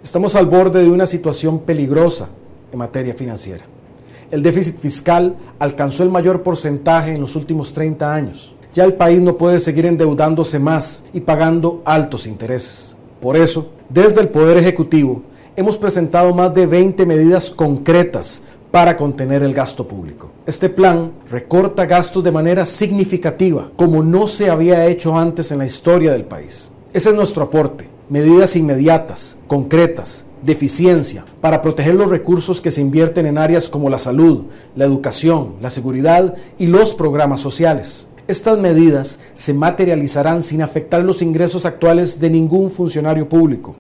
Estamos al borde de una situación peligrosa en materia financiera. El déficit fiscal alcanzó el mayor porcentaje en los últimos 30 años. Ya el país no puede seguir endeudándose más y pagando altos intereses. Por eso, desde el Poder Ejecutivo, hemos presentado más de 20 medidas concretas para contener el gasto público. Este plan recorta gastos de manera significativa, como no se había hecho antes en la historia del país. Ese es nuestro aporte. Medidas inmediatas, concretas, de eficiencia, para proteger los recursos que se invierten en áreas como la salud, la educación, la seguridad y los programas sociales. Estas medidas se materializarán sin afectar los ingresos actuales de ningún funcionario público.